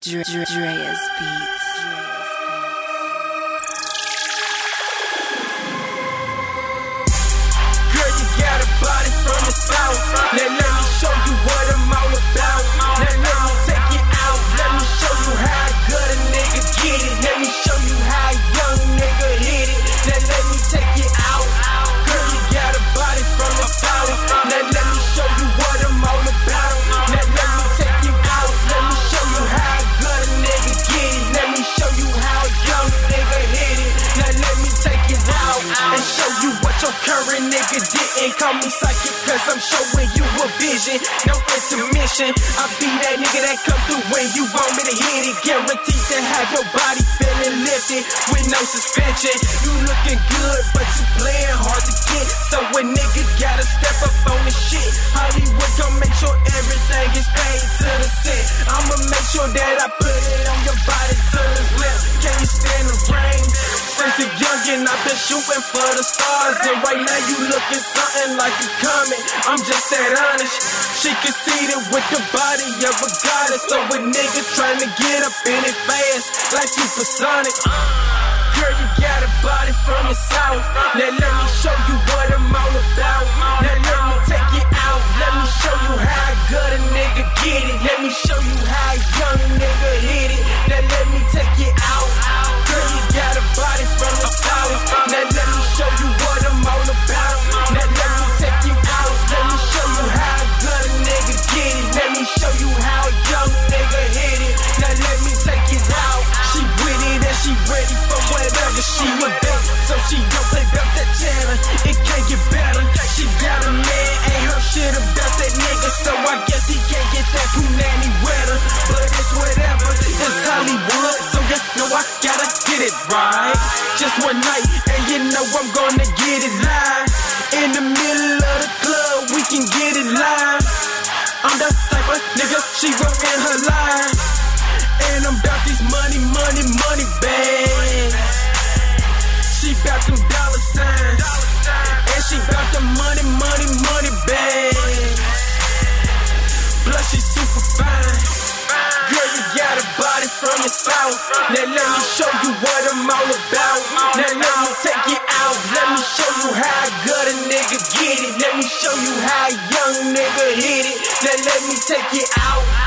Dreas Beats. Girl, you got a body from the south. Now let me show you what I'm all about. Now let me take you out. Let me show you how good a nigga get it. Let me show you how a young nigga hit it. Now let me take you out. Girl, you got a body from the south. Now let me show you what I'm all about. Now let me take you out. Let me show you how good a nigga get it. Let me show you how a young nigga hit it. Now let me take you out and show you what your current nigga didn't. Call me psychic cause I'm showing you a vision. No intermission. I be that nigga that come through when you want me to hit it. Guaranteed to have your body feeling lifted with no suspension. You looking good but you playing hard to get. So a nigga gotta step up on the shit. Hollywood gon' make sure everything is paid to the cent. I'ma make sure that I put it on your body till it's lit. Can you stand the rain? Since a youngin' I've been shooting for the stars. And right now you looking something like you coming. I'm just that honest. She conceited with the body of a goddess. So a nigga tryna get up in it fast like supersonic. Girl, you got a body from the south. Now let me show you what I'm all about. Now let me take you out. Let me show you how good a nigga get it. Let me show you how a young nigga hit it. Now let me take you out. Girl, you got a body from the south. Now let me show you what I'm all about. Now let me take you out. Let me show you how good a nigga get it. Let me show you how a young nigga hit it. Now let me take it out. She with it and she ready for whatever she about. So she gon' play about that channel. It can't get better. She got a man, ain't heard shit about that nigga. So I guess he can't get that punani wetter. But it's whatever, it's Hollywood. So you know I gotta get it right. Just one night, and you know I'm gonna get it live. In the middle of the club, we can get it live. I'm the type of nigga she wrote in her line. And I'm bout these money bags. She bout them dollar signs. And she bout the money bags. Plus she super fine. Girl, you got a body from the south. Now let me show you what I'm all about. Now let me take you out. Let me show you how good a nigga get it. Let me show you how a young nigga hit it. Now let me take you out.